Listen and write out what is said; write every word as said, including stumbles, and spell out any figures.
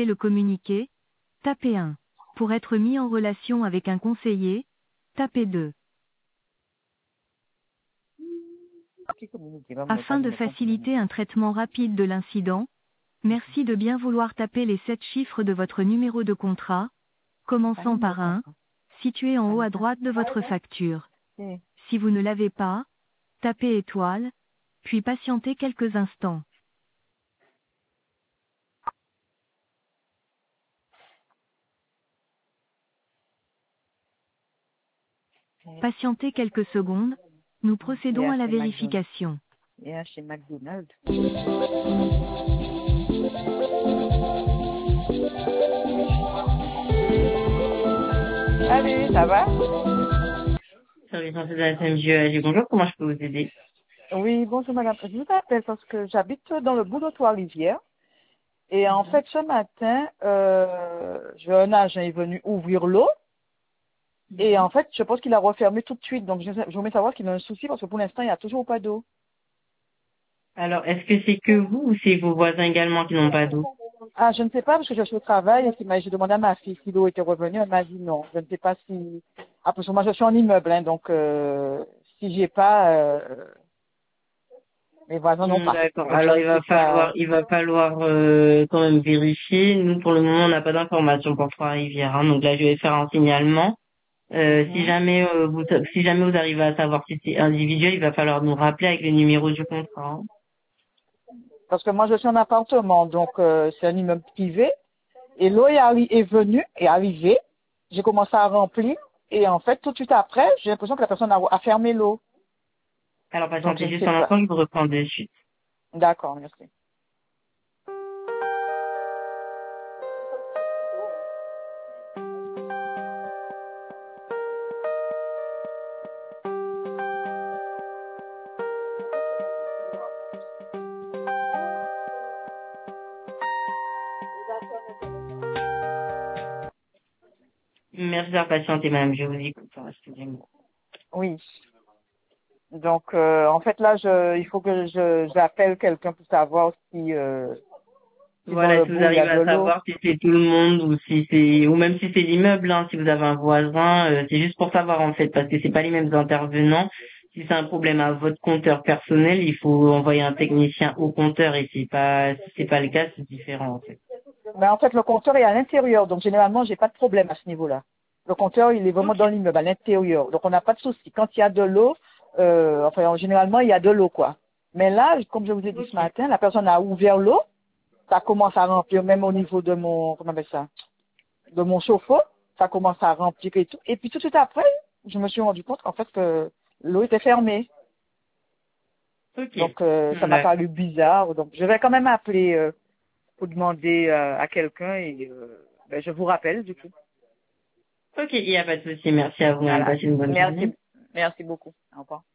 souhaitez le communiquer, tapez un. Pour être mis en relation avec un conseiller, tapez deux. Qui communique, va me Afin de me comprendre. faciliter un traitement rapide de l'incident, merci de bien vouloir taper les sept chiffres de votre numéro de contrat, Ah, commençant non, par un, situé en haut à droite de votre facture. ok. Si vous ne l'avez pas, tapez étoile, puis patientez quelques instants. Patientez quelques secondes, nous procédons Yeah, à la chez McDonald's. vérification. Yeah, chez McDonald's. Salut, ça va? Service santé de la S M J E A G, bonjour, comment je peux vous aider? Oui, bonjour madame. Je vous appelle parce que j'habite dans le bout de Trois-Rivières. Et en fait, ce matin, euh, j'ai un agent est venu ouvrir l'eau. Et en fait, je pense qu'il a refermé tout de suite. Donc, je, je voulais savoir qu'il y a un souci parce que pour l'instant, il n'y a toujours pas d'eau. Alors, est-ce que c'est que vous ou c'est vos voisins également qui n'ont pas d'eau? Ah, je ne sais pas parce que je suis au travail et qu'il m'a- j'ai demandé à ma fille si l'eau était revenue. Elle m'a dit non. Je ne sais pas si... Ah, parce que moi, je suis en immeuble, hein, donc euh, si j'ai pas, euh, mes voisins n'ont Hmm, pas. d'accord. Donc, je Alors, ne il va sais falloir, pas. il va falloir euh, quand même vérifier. Nous, pour le moment, on n'a pas d'informations pour Trois-Rivières. Hein. Donc là, je vais faire un signalement. Euh, si Mhm. jamais euh, vous, si jamais vous arrivez à savoir si c'est individuel, il va falloir nous rappeler avec le numéro du contrat. Hein. Parce que moi, je suis en appartement, donc euh, c'est un immeuble privé. Et l'eau est, arri- est venue, est arrivée. J'ai commencé à remplir. Et en fait, tout de suite après, j'ai l'impression que la personne a, a fermé l'eau. Alors, Donc, je patientez ne juste sais un pas. instant, je vous reprends de suite. D'accord, merci. Merci d'avoir patienté, madame. Je vous écoute. Hein, excusez-moi. Oui. Donc, euh, en fait, là, je, il faut que je j'appelle quelqu'un pour savoir si, euh, si dans Voilà, le si vous bout, il y a arrivez de à l'eau. savoir si c'est tout le monde ou si c'est ou même si c'est l'immeuble, hein, si vous avez un voisin, euh, c'est juste pour savoir en fait, parce que c'est pas les mêmes intervenants. Si c'est un problème à votre compteur personnel, il faut envoyer un technicien au compteur et si pas si c'est pas le cas, c'est différent en fait. Mais en fait, le compteur est à l'intérieur. Donc, généralement, j'ai pas de problème à ce niveau-là. Le compteur, il est vraiment Ok. dans l'immeuble, à l'intérieur. Donc, on n'a pas de souci. Quand il y a de l'eau, euh, enfin, généralement, il y a de l'eau, quoi. Mais là, comme je vous ai dit ce Ok. matin, la personne a ouvert l'eau. Ça commence à remplir, même au niveau de mon, comment on appelle ça, de mon chauffe-eau. Ça commence à remplir et tout. Et puis, tout de suite après, je me suis rendu compte qu'en fait, que l'eau était fermée. Ok. Donc, euh, ça m'a D'accord. paru bizarre. Donc, je vais quand même appeler euh, pour demander euh, à quelqu'un et euh, ben, je vous rappelle, du coup. Ok, il n'y a pas de souci. Merci à vous, madame. Voilà. Passez une bonne journée. Merci, merci beaucoup. Au revoir.